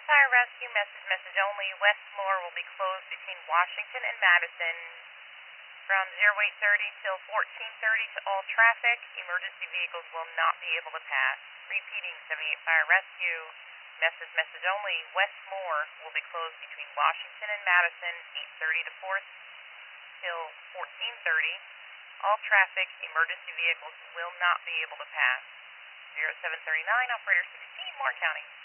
Fire Rescue, message only. Westmore will be closed between Washington and Madison from 0830 till 1430 to all traffic. Emergency vehicles will not be able to pass. Repeating, 78 Fire Rescue, message only. Westmore will be closed between Washington and Madison, 8:30 to 4 till 14:30. All traffic, emergency vehicles will not be able to pass. 0739, operator 16, Moore County.